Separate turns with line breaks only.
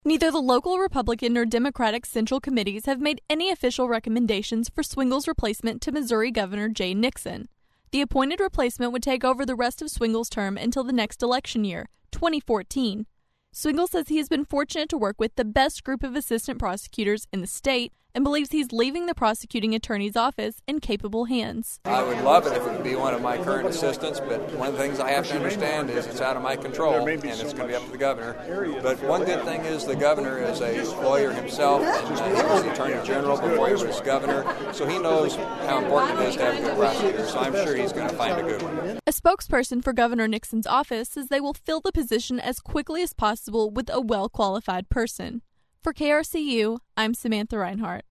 Neither the local Republican nor Democratic Central Committees have made any official recommendations for Swingle's replacement to Missouri Governor Jay Nixon. The appointed replacement would take over the rest of Swingle's term until the next election year, 2014. Swingle says he has been fortunate to work with the best group of assistant prosecutors in the state and believes he's leaving the prosecuting attorney's office in capable hands.
I would love it if it would be one of my current assistants, but one of the things I have to understand is it's out of my control, and it's going to be up to the governor. But one good thing is the governor is a lawyer himself, and he was the attorney general before he was governor, so he knows how important it is to have a good prosecutor, so I'm sure he's going to find a good one.
A spokesperson for Governor Nixon's office says they will fill the position as quickly as possible with a well-qualified person. For KRCU, I'm Samantha Reinhart.